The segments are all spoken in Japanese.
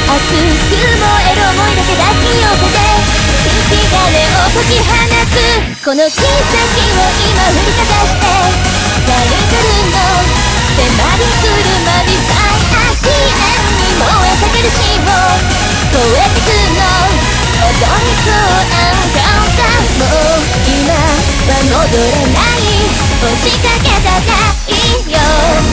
燃える想いだけ抱き寄せて引き金を解き放つこの奇跡を今振りかざしてタイトルの迫り来る間に最悪縁に燃え盛る死をポエティックの踊りそうアンカウンターもう今は戻れない押しかけたがいいよ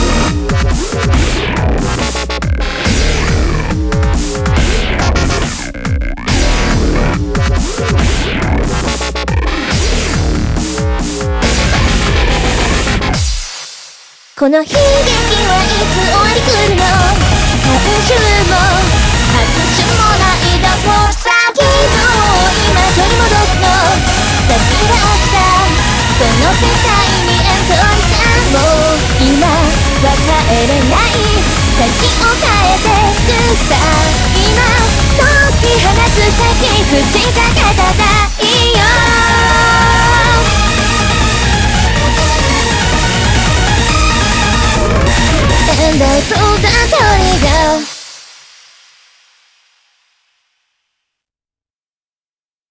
この悲劇はいつ終わり来るの観衆も拍手もないだろうさ昨日を今取り戻すの先が明日その世界にエントリーさもう今は帰れない先を変えてくさ今解き放つ先口かけただ